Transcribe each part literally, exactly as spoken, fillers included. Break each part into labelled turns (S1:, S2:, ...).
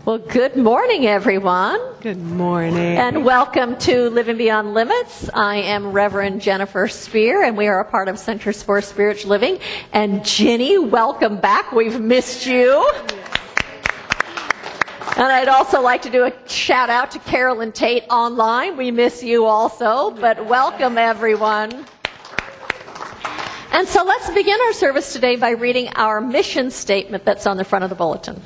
S1: Well, good morning, everyone.
S2: Good morning.
S1: And welcome to Living Beyond Limits. I am Reverend Jennifer Spear, and we are a part of Centers for Spiritual Living. And Ginny, welcome back. We've missed you. And I'd also like to do a shout out to Carolyn Tate online. We miss you also, but welcome, everyone. And so let's begin our service today by reading our mission statement that's on the front of the bulletin.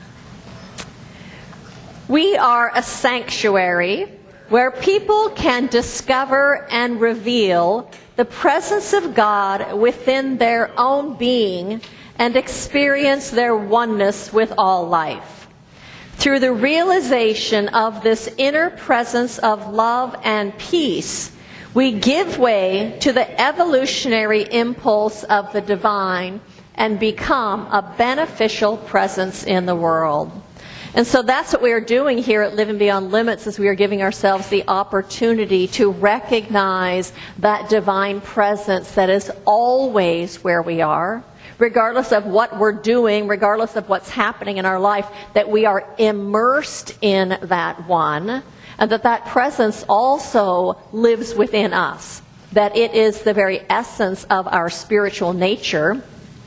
S1: We are a sanctuary where people can discover and reveal the presence of God within their own being and experience their oneness with all life. Through the realization of this inner presence of love and peace, we give way to the evolutionary impulse of the divine and become a beneficial presence in the world. And so that's what we are doing here at Living Beyond Limits, is we are giving ourselves the opportunity to recognize that divine presence that is always where we are, regardless of what we're doing, regardless of what's happening in our life, that we are immersed in that one, and that that presence also lives within us, that it is the very essence of our spiritual nature.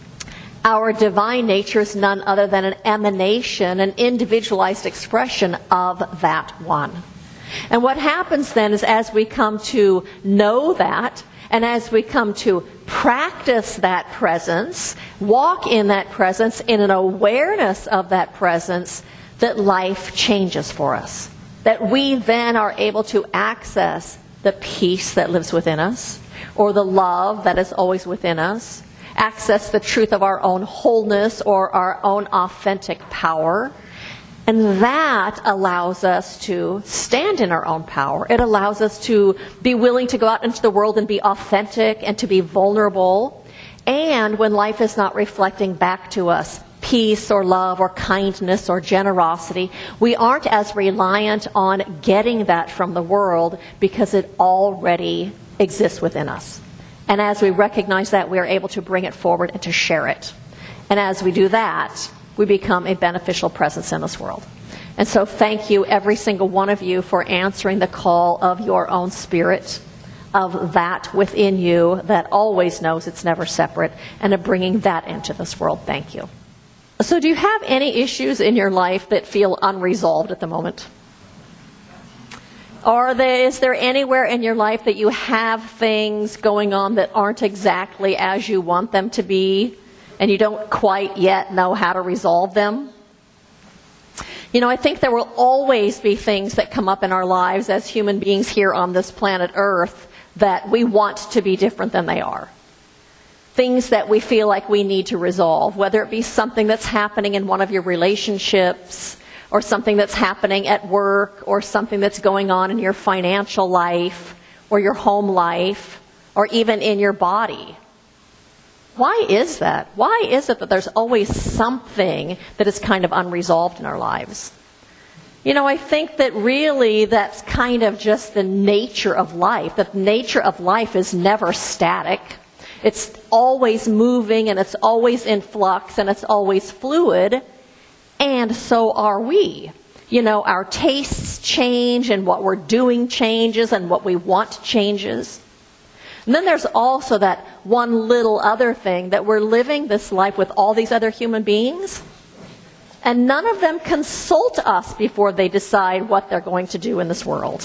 S1: Our divine nature is none other than an emanation, an individualized expression of that one. And what happens then is, as we come to know that, and as we come to practice that presence, walk in that presence, in an awareness of that presence, that life changes for us. That we then are able to access the peace that lives within us, or the love that is always within us, access the truth of our own wholeness or our own authentic power. And that allows us to stand in our own power. It allows us to be willing to go out into the world and be authentic and to be vulnerable. And when life is not reflecting back to us peace or love or kindness or generosity, we aren't as reliant on getting that from the world, because it already exists within us. And as we recognize that, we are able to bring it forward and to share it. And as we do that, we become a beneficial presence in this world. And so thank you, every single one of you, for answering the call of your own spirit, of that within you that always knows it's never separate, and of bringing that into this world. Thank you. So do you have any issues in your life that feel unresolved at the moment? Or there, is there anywhere in your life that you have things going on that aren't exactly as you want them to be, and you don't quite yet know how to resolve them? You know, I think there will always be things that come up in our lives as human beings here on this planet Earth that we want to be different than they are. Things that we feel like we need to resolve, whether it be something that's happening in one of your relationships, or something that's happening at work, or something that's going on in your financial life, or your home life, or even in your body. Why is that? Why is it that there's always something that is kind of unresolved in our lives? You know, I think that really that's kind of just the nature of life. The nature of life is never static. It's always moving, and it's always in flux, and it's always fluid. And so are we. You know, our tastes change, and what we're doing changes, and what we want changes. And then there's also that one little other thing, that we're living this life with all these other human beings, and none of them consult us before they decide what they're going to do in this world.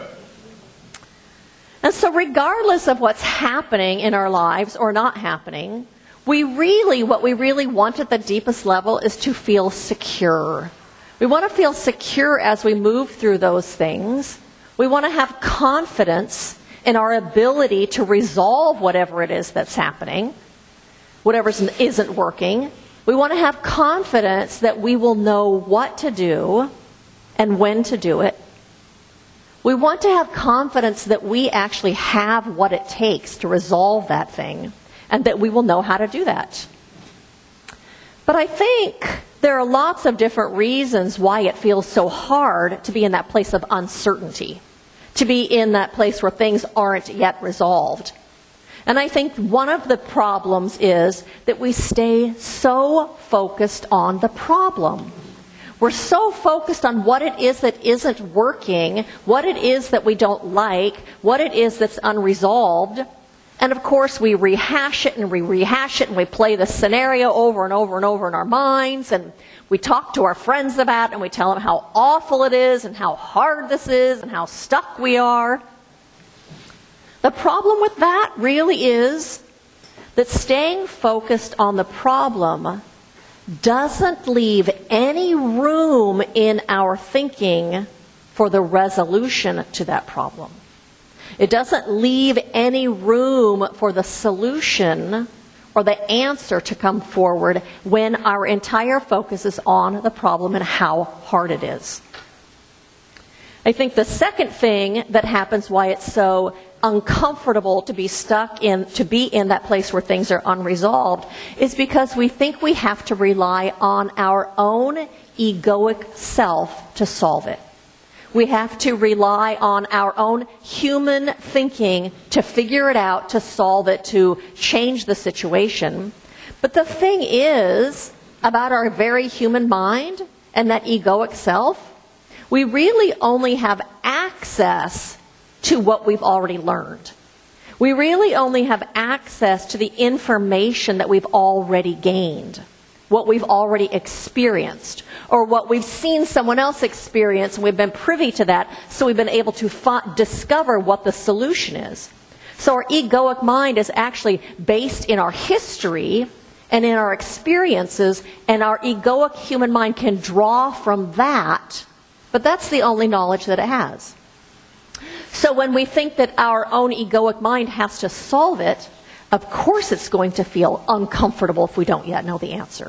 S1: And so regardless of what's happening in our lives or not happening, We really, what we really want at the deepest level is to feel secure. We want to feel secure as we move through those things. We want to have confidence in our ability to resolve whatever it is that's happening, whatever isn't working. We want to have confidence that we will know what to do and when to do it. We want to have confidence that we actually have what it takes to resolve that thing, and that we will know how to do that. But I think there are lots of different reasons why it feels so hard to be in that place of uncertainty, to be in that place where things aren't yet resolved. And I think one of the problems is that we stay so focused on the problem. We're so focused on what it is that isn't working, what it is that we don't like, what it is that's unresolved. And of course, we rehash it and we rehash it and we play the scenario over and over and over in our minds. And we talk to our friends about it and we tell them how awful it is and how hard this is and how stuck we are. The problem with that really is that staying focused on the problem doesn't leave any room in our thinking for the resolution to that problem. It doesn't leave any room for the solution or the answer to come forward when our entire focus is on the problem and how hard it is. I think the second thing that happens why it's so uncomfortable to be stuck in, to be in that place where things are unresolved, is because we think we have to rely on our own egoic self to solve it. We have to rely on our own human thinking to figure it out, to solve it, to change the situation. But the thing is, about our very human mind and that egoic self, we really only have access to what we've already learned. We really only have access to the information that we've already gained, what we've already experienced, or what we've seen someone else experience, and we've been privy to that, so we've been able to fi- discover what the solution is. So our egoic mind is actually based in our history and in our experiences, and our egoic human mind can draw from that, but that's the only knowledge that it has. So when we think that our own egoic mind has to solve it, of course it's going to feel uncomfortable if we don't yet know the answer.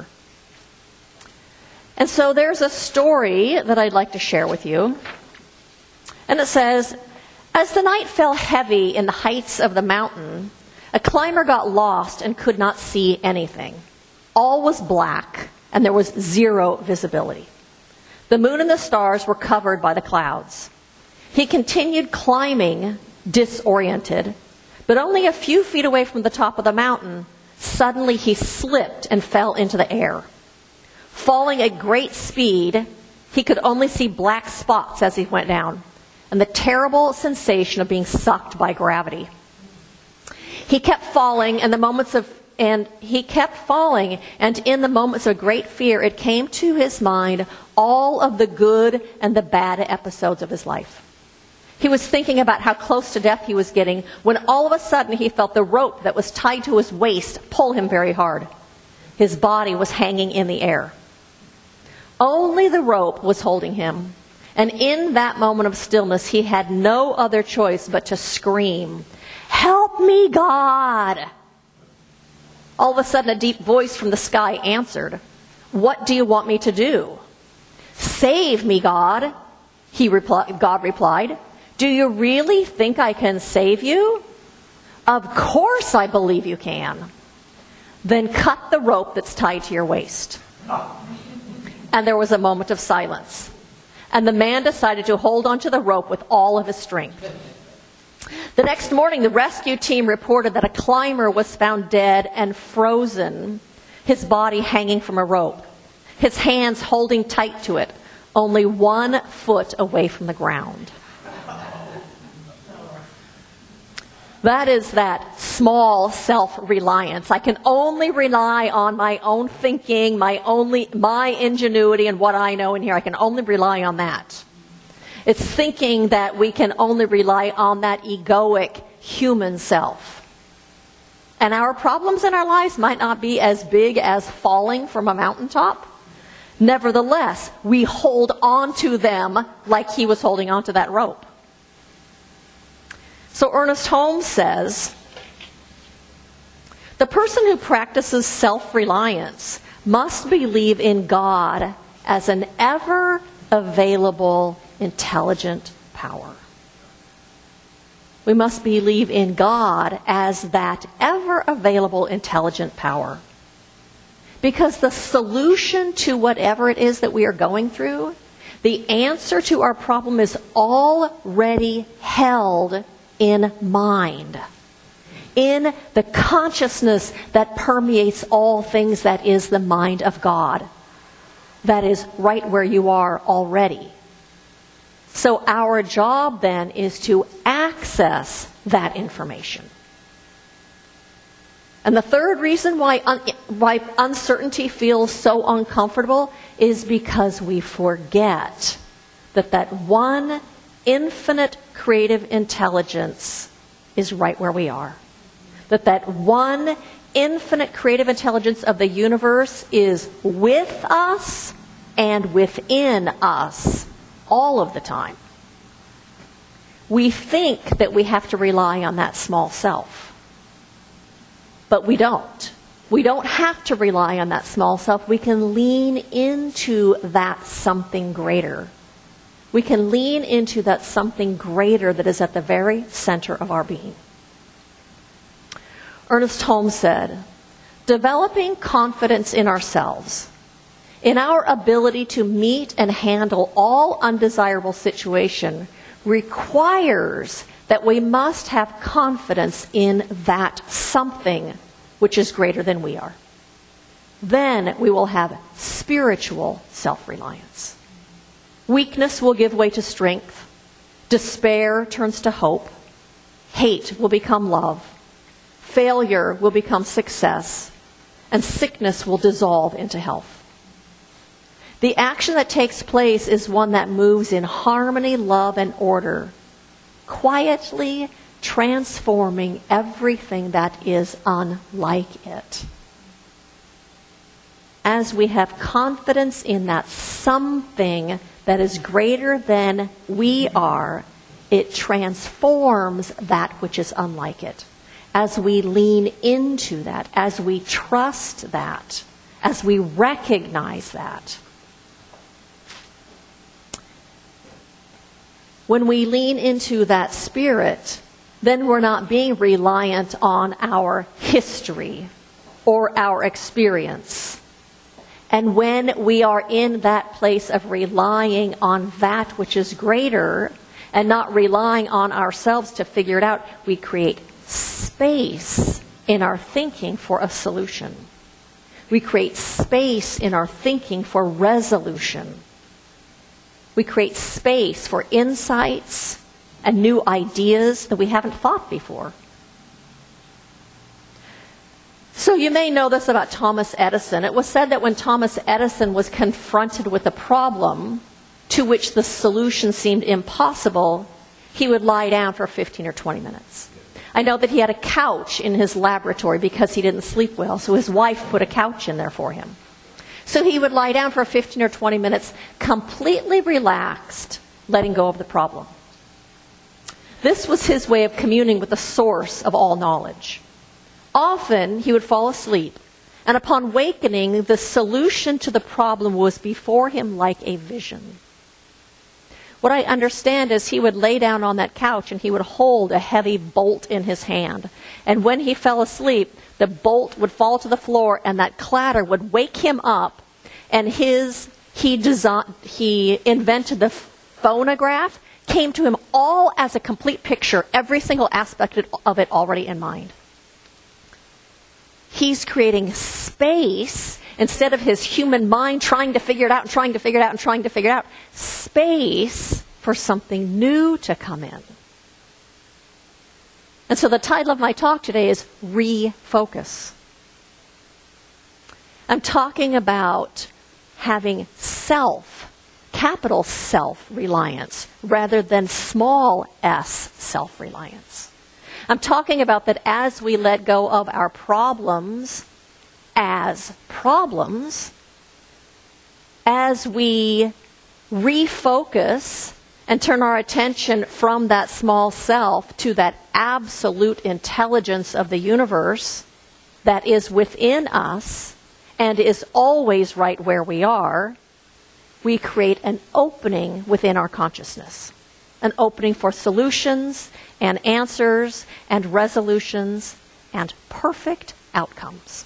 S1: And so there's a story that I'd like to share with you. And it says, as the night fell heavy in the heights of the mountain, a climber got lost and could not see anything. All was black, and there was zero visibility. The moon and the stars were covered by the clouds. He continued climbing, disoriented, but only a few feet away from the top of the mountain, suddenly he slipped and fell into the air. Falling at great speed, he could only see black spots as he went down, and the terrible sensation of being sucked by gravity. He kept falling, and the moments of and he kept falling, and in the moments of great fear, it came to his mind all of the good and the bad episodes of his life. He was thinking about how close to death he was getting when all of a sudden he felt the rope that was tied to his waist pull him very hard. His body was hanging in the air. Only the rope was holding him. And in that moment of stillness, he had no other choice but to scream, "Help me, God!" All of a sudden, a deep voice from the sky answered, "What do you want me to do?" "Save me, God," he repli- God replied. "Do you really think I can save you?" "Of course I believe you can." "Then cut the rope that's tied to your waist." And there was a moment of silence. And the man decided to hold onto the rope with all of his strength. The next morning, the rescue team reported that a climber was found dead and frozen, his body hanging from a rope, his hands holding tight to it, only one foot away from the ground. That is that small self-reliance. I can only rely on my own thinking, my only my ingenuity and what I know in here. I can only rely on that. It's thinking that we can only rely on that egoic human self. And our problems in our lives might not be as big as falling from a mountaintop. Nevertheless, we hold on to them like he was holding on to that rope. So Ernest Holmes says, the person who practices self-reliance must believe in God as an ever-available, intelligent power. We must believe in God as that ever-available, intelligent power. Because the solution to whatever it is that we are going through, the answer to our problem is already held in mind, in the consciousness that permeates all things, that is the mind of God. that is right where you are already. So our job then is to access that information. And the third reason why, un- why uncertainty feels so uncomfortable is because we forget that that one infinite creative intelligence is right where we are. That that one infinite creative intelligence of the universe is with us and within us all of the time. We think that we have to rely on that small self. But we don't. We don't have to rely on that small self. We can lean into that something greater. We can lean into that something greater that is at the very center of our being. Ernest Holmes said, "Developing confidence in ourselves, in our ability to meet and handle all undesirable situations, requires that we must have confidence in that something which is greater than we are. Then we will have spiritual self-reliance. Weakness will give way to strength. Despair turns to hope. Hate will become love. Failure will become success. And sickness will dissolve into health. The action that takes place is one that moves in harmony, love, and order, quietly transforming everything that is unlike it. As we have confidence in that something that is greater than we are, it transforms that which is unlike it. As we lean into that, as we trust that, as we recognize that. When we lean into that spirit, then we're not being reliant on our history or our experience. And when we are in that place of relying on that which is greater and not relying on ourselves to figure it out, we create space in our thinking for a solution. We create space in our thinking for resolution. We create space for insights and new ideas that we haven't thought before. So you may know this about Thomas Edison. It was said that when Thomas Edison was confronted with a problem to which the solution seemed impossible, he would lie down for fifteen or twenty minutes. I know that he had a couch in his laboratory because he didn't sleep well, so his wife put a couch in there for him. So he would lie down for fifteen or twenty minutes, completely relaxed, letting go of the problem. This was his way of communing with the source of all knowledge. Often he would fall asleep, and upon wakening, the solution to the problem was before him like a vision. What I understand is he would lay down on that couch and he would hold a heavy bolt in his hand. And when he fell asleep, the bolt would fall to the floor and that clatter would wake him up. And his he designed, he invented the phonograph, came to him all as a complete picture, every single aspect of it already in mind. He's creating space instead of his human mind trying to figure it out and trying to figure it out and trying to figure it out. Space for something new to come in. And so the title of my talk today is Refocus. I'm talking about having self, capital self-reliance, rather than small s self-reliance. I'm talking about that as we let go of our problems as problems, as we refocus and turn our attention from that small self to that absolute intelligence of the universe that is within us and is always right where we are, we create an opening within our consciousness. An opening for solutions and answers and resolutions and perfect outcomes.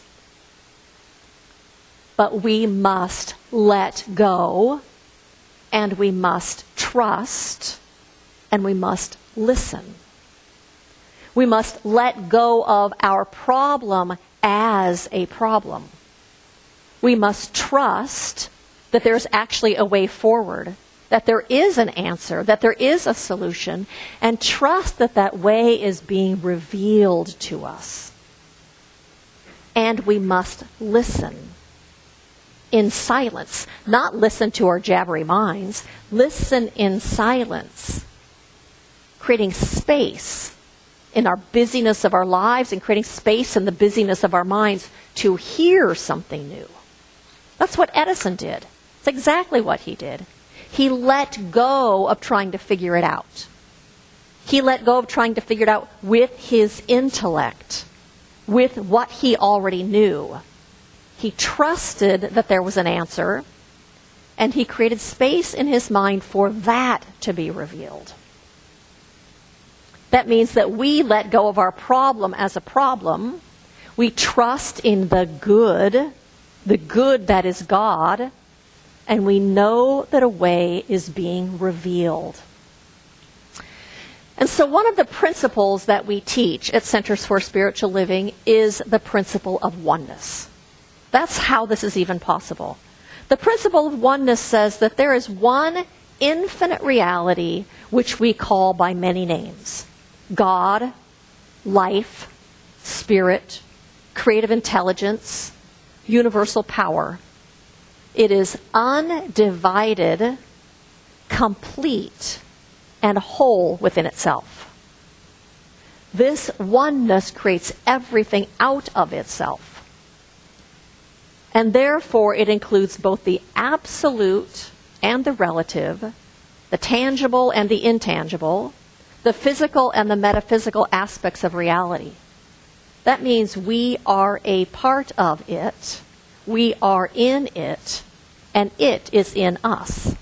S1: But we must let go, and we must trust, and we must listen. We must let go of our problem as a problem. We must trust that there's actually a way forward, that there is an answer, that there is a solution, and trust that that way is being revealed to us. And we must listen in silence, not listen to our jabbery minds, listen in silence, creating space in our busyness of our lives and creating space in the busyness of our minds to hear something new. That's what Edison did. It's exactly what he did. He let go of trying to figure it out. He let go of trying to figure it out with his intellect, with what he already knew. He trusted that there was an answer, and he created space in his mind for that to be revealed. That means that we let go of our problem as a problem. We trust in the good, the good that is God, and we know that a way is being revealed. And so one of the principles that we teach at Centers for Spiritual Living is the principle of oneness. That's how this is even possible. The principle of oneness says that there is one infinite reality which we call by many names: God, life, spirit, creative intelligence, universal power. It is undivided, complete, and whole within itself. This oneness creates everything out of itself. And therefore, it includes both the absolute and the relative, the tangible and the intangible, the physical and the metaphysical aspects of reality. That means we are a part of it, we are in it, and it is in us.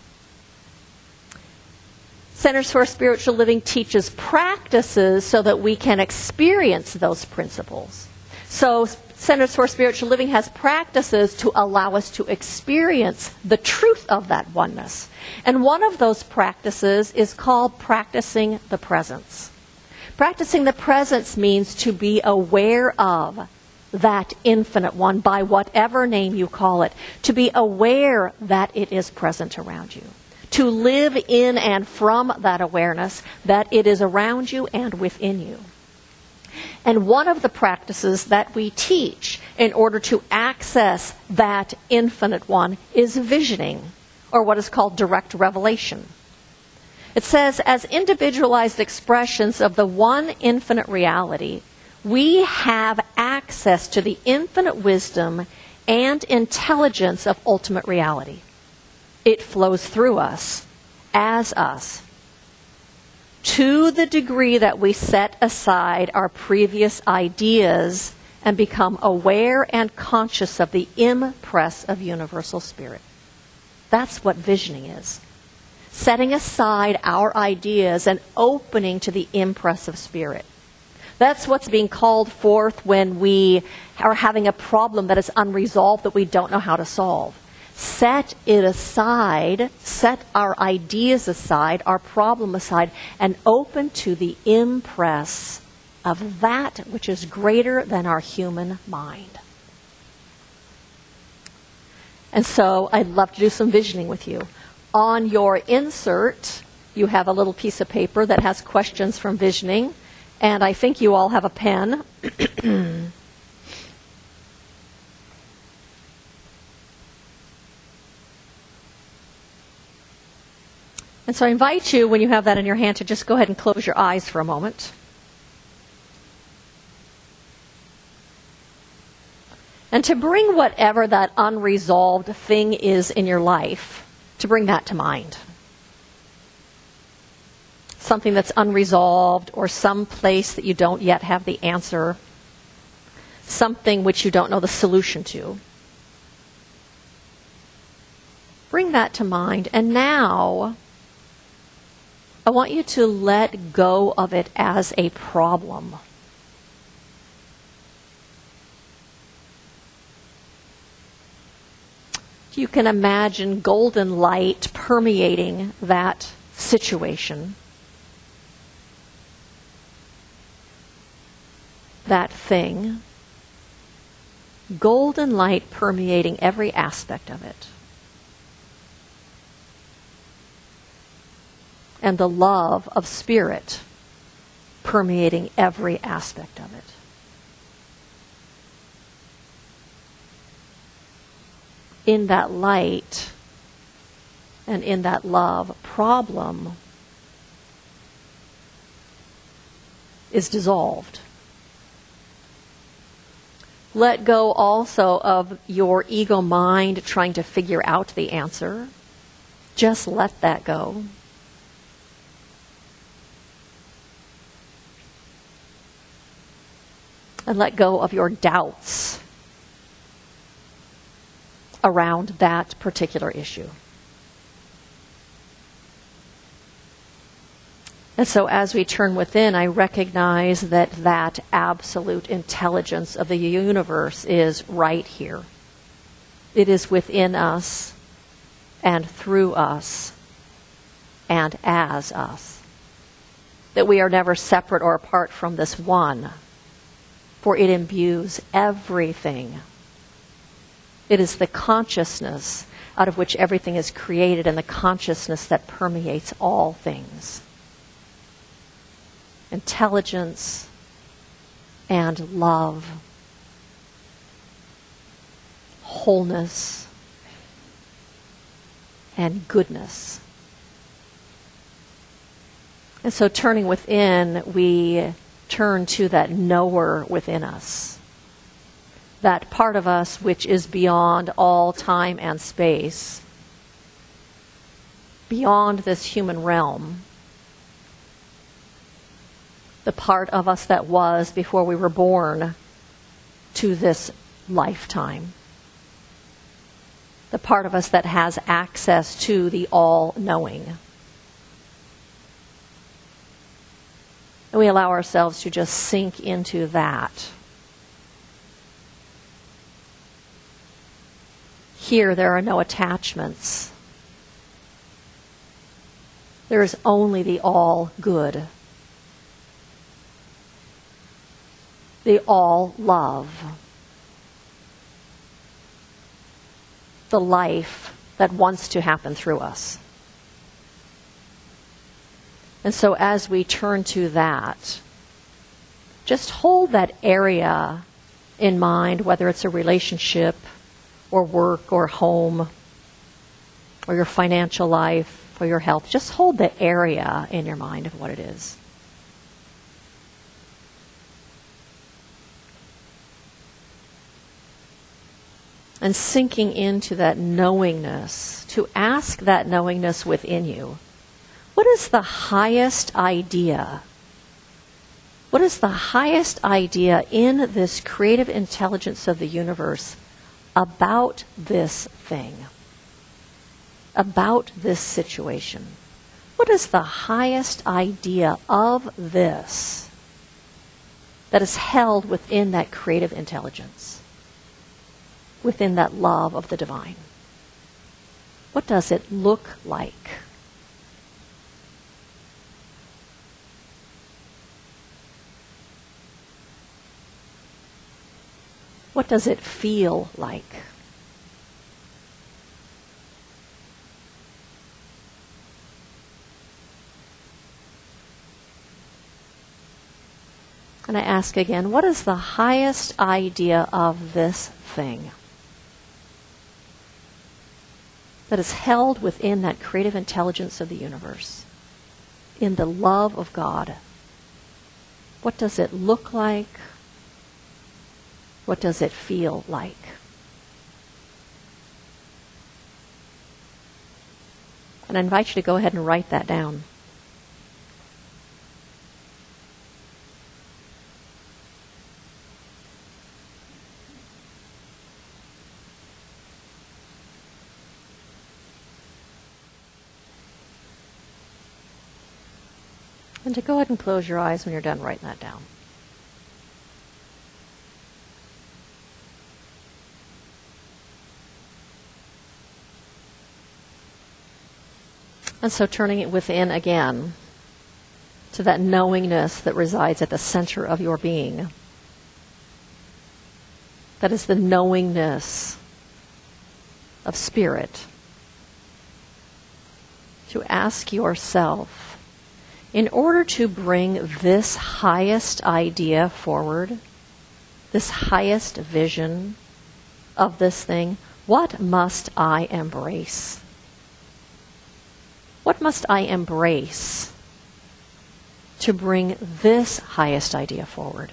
S1: Centers for Spiritual Living teaches practices so that we can experience those principles. So Centers for Spiritual Living has practices to allow us to experience the truth of that oneness. And one of those practices is called practicing the presence. Practicing the presence means to be aware of that infinite one by whatever name you call it. To be aware that it is present around you. To live in and from that awareness that it is around you and within you. And one of the practices that we teach in order to access that infinite one is visioning, or what is called direct revelation. It says, as individualized expressions of the one infinite reality, we have access to the infinite wisdom and intelligence of ultimate reality. It flows through us, as us. To the degree that we set aside our previous ideas and become aware and conscious of the impress of universal spirit. That's what visioning is. Setting aside our ideas and opening to the impress of spirit. That's what's being called forth when we are having a problem that is unresolved that we don't know how to solve. Set it aside, set our ideas aside, our problem aside, and open to the impress of that which is greater than our human mind. And so I'd love to do some visioning with you. On your insert, you have a little piece of paper that has questions from visioning, and I think you all have a pen. And so I invite you, when you have that in your hand, to just go ahead and close your eyes for a moment. And to bring whatever that unresolved thing is in your life, to bring that to mind. Something that's unresolved, or some place that you don't yet have the answer. Something which you don't know the solution to. Bring that to mind. And now I want you to let go of it as a problem. You can imagine golden light permeating that situation, that thing. Golden light permeating every aspect of it. and the love of spirit permeating every aspect of it. In that light and in that love, problem is dissolved. Let go also of your ego mind trying to figure out the answer. Just let that go. And let go of your doubts around that particular issue. And so as we turn within, I recognize that that absolute intelligence of the universe is right here. It is within us and through us and as us. That we are never separate or apart from this one, for it imbues everything. It is the consciousness out of which everything is created and the consciousness that permeates all things. Intelligence and love, wholeness and goodness. And so turning within, we turn to that knower within us. That part of us which is beyond all time and space, beyond this human realm. The part of us that was before we were born to this lifetime. The part of us that has access to the all-knowing. And we allow ourselves to just sink into that. Here there are no attachments. There is only the all good. The all love. The life that wants to happen through us. And so as we turn to that, just hold that area in mind, whether it's a relationship or work or home or your financial life or your health. Just hold the area in your mind of what it is. And sinking into that knowingness, to ask that knowingness within you. What is the highest idea? What is the highest idea in this creative intelligence of the universe about this thing? About this situation? What is the highest idea of this that is held within that creative intelligence? Within that love of the divine? What does it look like? What does it feel like? And I ask again, what is the highest idea of this thing that is held within that creative intelligence of the universe, in the love of God? What does it look like? What does it feel like? And I invite you to go ahead and write that down. And to go ahead and close your eyes when you're done writing that down. And so turning it within again to that knowingness that resides at the center of your being. That is the knowingness of spirit. to ask yourself, in order to bring this highest idea forward, this highest vision of this thing, what must I embrace? What must I embrace to bring this highest idea forward?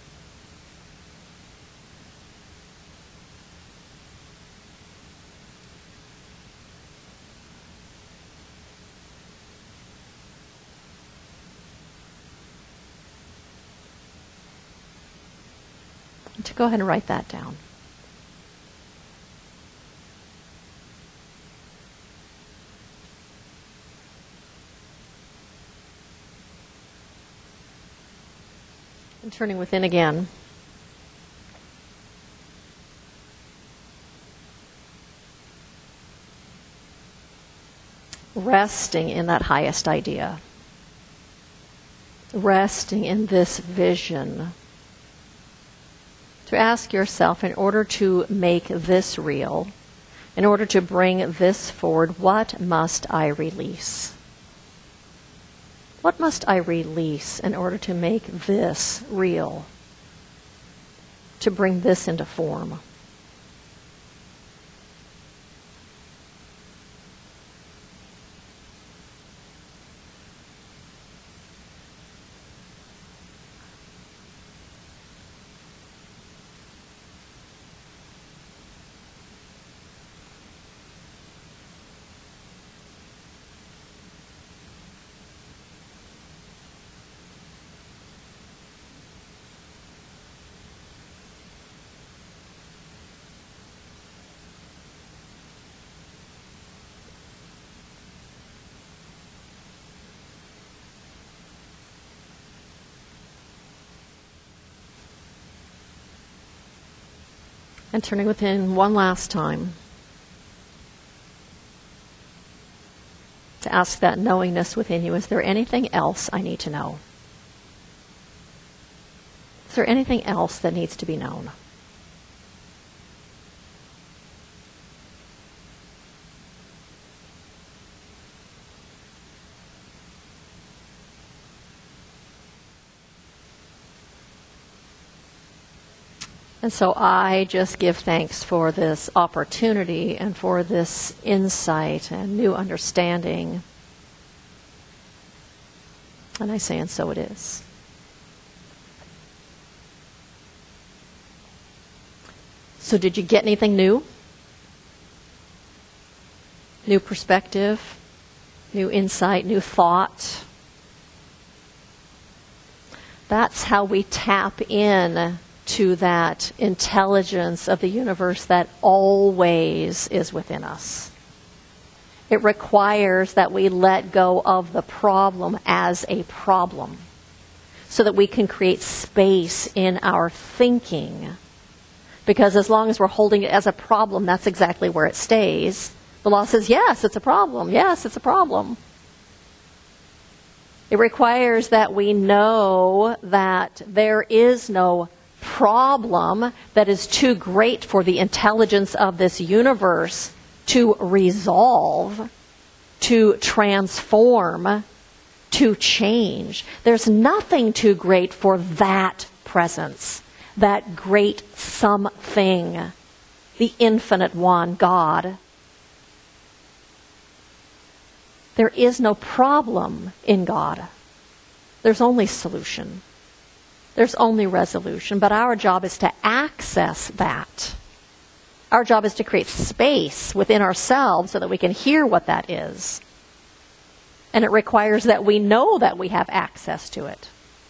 S1: To go ahead and write that down. And turning within again. Resting in that highest idea. Resting in this vision. To ask yourself, in order to make this real, in order to bring this forward, what must I release? What must I release in order to make this real? To bring this into form? And turning within one last time to ask that knowingness within you, is there anything else I need to know? Is there anything else that needs to be known? And so I just give thanks for this opportunity and for this insight and new understanding. And I say, and so it is. So did you get anything new? New perspective, new insight, new thought? That's how we tap in to that intelligence of the universe that always is within us. It requires that we let go of the problem as a problem so that we can create space in our thinking. Because as long as we're holding it as a problem, that's exactly where it stays. The law says, yes, it's a problem. Yes, it's a problem. It requires that we know that there is no problem that is too great for the intelligence of this universe to resolve, to transform, to change. There's nothing too great for that presence, that great something, the infinite one, God. There is no problem in God. There's only solution. There's only resolution, but our job is to access that. Our job is to create space within ourselves so that we can hear what that is. And it requires that we know that we have access to it.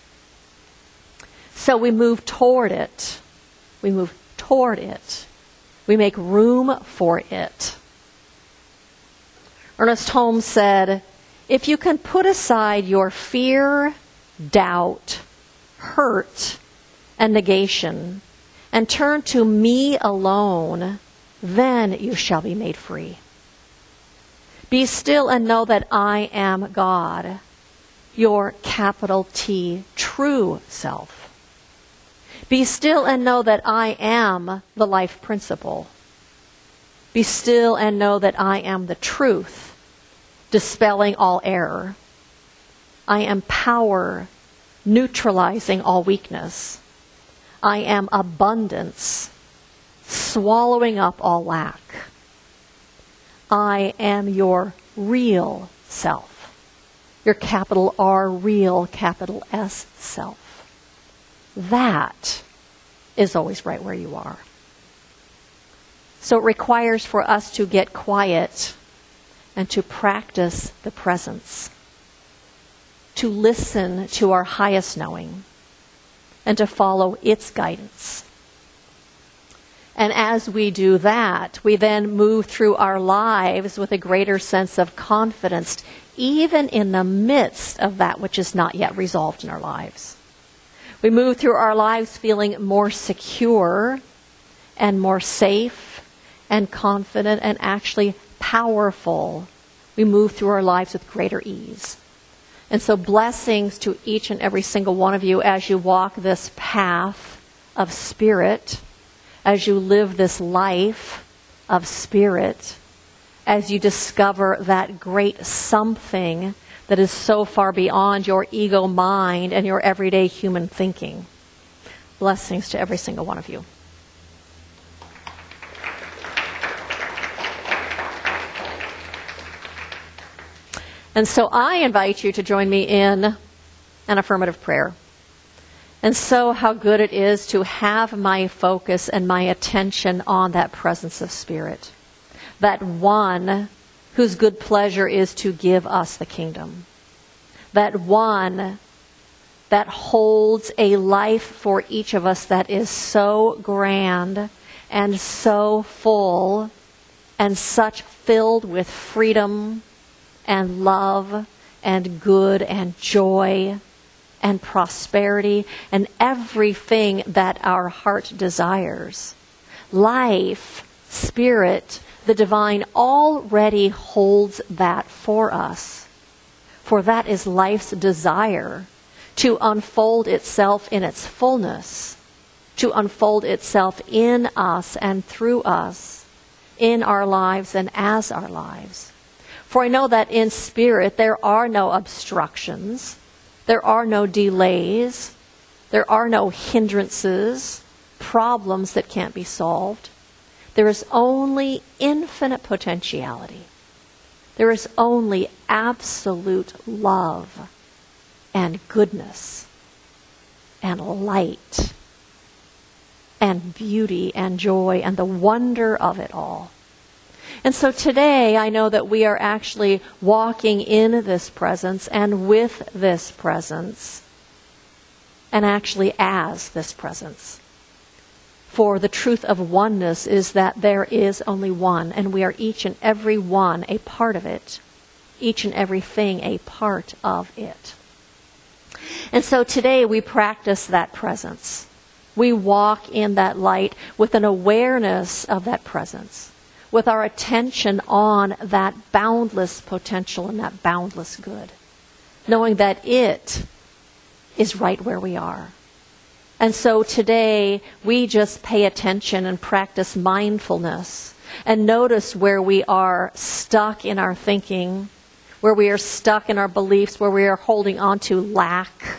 S1: So we move toward it. We move toward it. We make room for it. Ernest Holmes said, if you can put aside your fear, doubt, hurt, and negation, and turn to me alone, then you shall be made free. Be still and know that I am God, your capital T, true self. Be still and know that I am the life principle. Be still and know that I am the truth, dispelling all error. I am power, neutralizing all weakness. I am abundance, swallowing up all lack. I am your real self. Your capital R, real, capital S, self. That is always right where you are. So it requires for us to get quiet and to practice the presence, to listen to our highest knowing, and to follow its guidance. And as we do that, we then move through our lives with a greater sense of confidence, even in the midst of that which is not yet resolved in our lives. We move through our lives feeling more secure and more safe and confident and actually powerful. We move through our lives with greater ease. And so blessings to each and every single one of you as you walk this path of spirit, as you live this life of spirit, as you discover that great something that is so far beyond your ego mind and your everyday human thinking. Blessings to every single one of you. And so I invite you to join me in an affirmative prayer. And so how good it is to have my focus and my attention on that presence of spirit. That one whose good pleasure is to give us the kingdom. That one that holds a life for each of us that is so grand and so full and such filled with freedom and love and good and joy and prosperity and everything that our heart desires. Life, spirit, the divine already holds that for us. For that is life's desire, to unfold itself in its fullness, to unfold itself in us and through us, in our lives and as our lives. For I know that in spirit there are no obstructions, there are no delays, there are no hindrances, problems that can't be solved. There is only infinite potentiality. There is only absolute love and goodness and light and beauty and joy and the wonder of it all. And so today I know that we are actually walking in this presence and with this presence and actually as this presence. For the truth of oneness is that there is only one, and we are each and every one a part of it, each and everything a part of it. And so today we practice that presence. We walk in that light with an awareness of that presence, with our attention on that boundless potential and that boundless good, knowing that it is right where we are. And so today, we just pay attention and practice mindfulness and notice where we are stuck in our thinking, where we are stuck in our beliefs, where we are holding on to lack,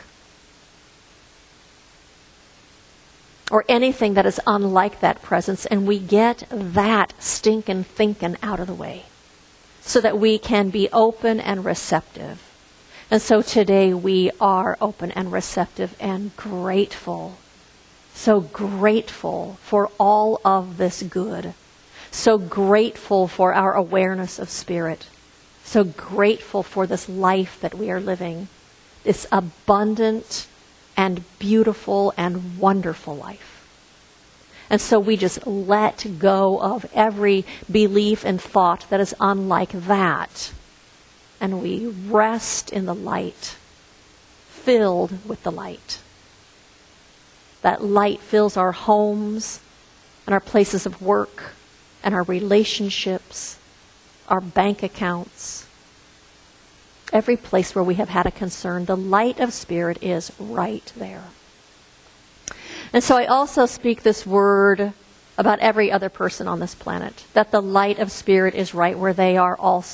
S1: or anything that is unlike that presence, and we get that stinking thinking out of the way so that we can be open and receptive. And so today we are open and receptive and grateful. So grateful for all of this good. So grateful for our awareness of spirit. So grateful for this life that we are living. This abundant and beautiful and wonderful life. And so we just let go of every belief and thought that is unlike that. And we rest in the light, filled with the light. That light fills our homes and our places of work and our relationships, our bank accounts, every place where we have had a concern. The light of spirit is right there. And so I also speak this word about every other person on this planet, that the light of spirit is right where they are also.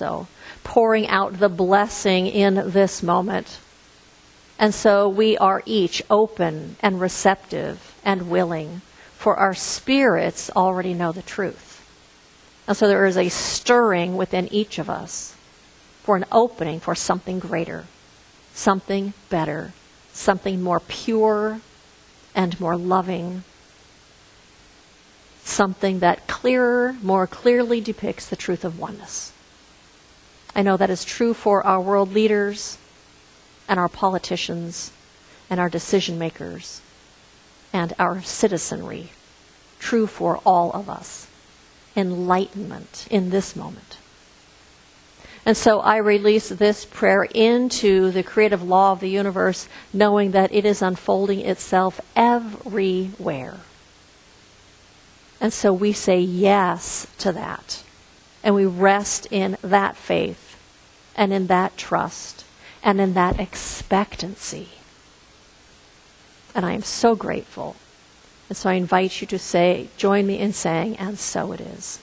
S1: pouring out the blessing in this moment. And so we are each open and receptive and willing, for our spirits already know the truth. And so there is a stirring within each of us for an opening for something greater, something better, something more pure and more loving, something that clearer, more clearly depicts the truth of oneness. I know that is true for our world leaders and our politicians and our decision makers and our citizenry, true for all of us. Enlightenment in this moment. And so I release this prayer into the creative law of the universe, knowing that it is unfolding itself everywhere. And so we say yes to that. And we rest in that faith and in that trust and in that expectancy. And I am so grateful. And so I invite you to say, join me in saying, and so it is.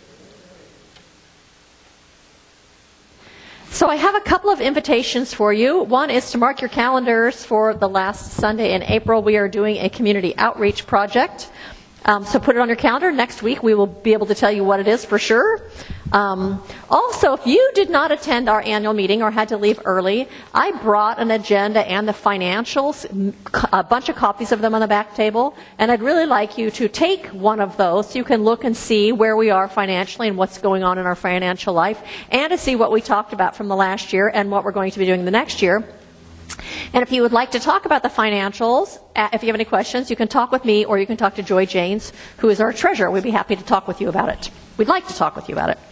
S1: So I have a couple of invitations for you. One is to mark your calendars for the last Sunday in April. We are doing a community outreach project. Um, so put it on your calendar. Next week we will be able to tell you what it is for sure. Um, also, if you did not attend our annual meeting or had to leave early, I brought an agenda and the financials, a bunch of copies of them on the back table, and I'd really like you to take one of those so you can look and see where we are financially and what's going on in our financial life, and to see what we talked about from the last year and what we're going to be doing the next year. And if you would like to talk about the financials, if you have any questions, you can talk with me or you can talk to Joy Janes, who is our treasurer. We'd be happy to talk with you about it. We'd like to talk with you about it.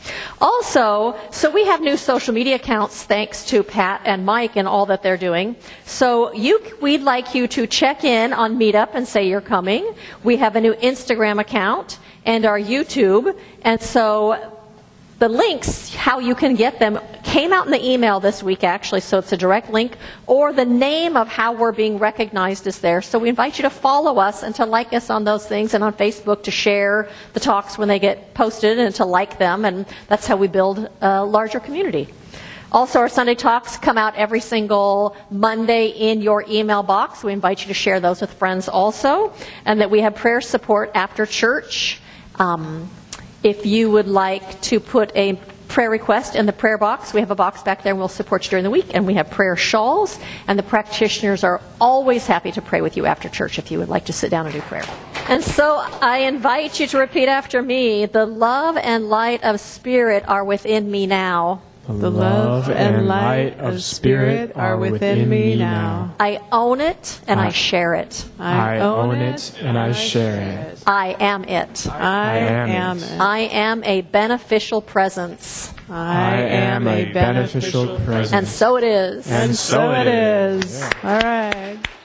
S1: Also, so we have new social media accounts thanks to Pat and Mike and all that they're doing. So you, we'd like you to check in on Meetup and say you're coming. We have a new Instagram account and our YouTube. And so the links, how you can get them, came out in the email this week, actually, so it's a direct link, or the name of how we're being recognized is there. So we invite you to follow us and to like us on those things, and on Facebook to share the talks when they get posted and to like them, and that's how we build a larger community. Also, our Sunday talks come out every single Monday in your email box. We invite you to share those with friends also, and that we have prayer support after church. Um, If you would like to put a prayer request in the prayer box, we have a box back there and we'll support you during the week. And we have prayer shawls, and the practitioners are always happy to pray with you after church if you would like to sit down and do prayer. And so I invite you to repeat after me. The love and light of Spirit are within me now.
S2: The love and light of Spirit are within me now.
S1: I own it and I share it.
S2: I own it and I share it.
S1: I am it.
S2: I am it.
S1: I am a beneficial presence.
S2: I am a beneficial presence.
S1: And so it is.
S2: And so it is. All right.